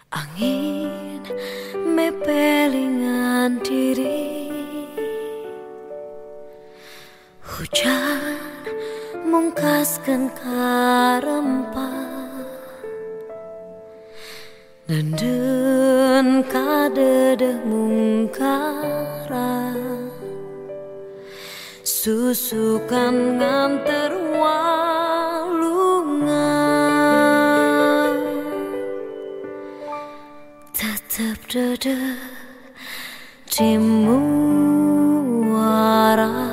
Angin mepelingan diri, hujan mungkaskan karempah, nenden kadedeh mungkara, susukan nganter walungan, tetep dede di muara.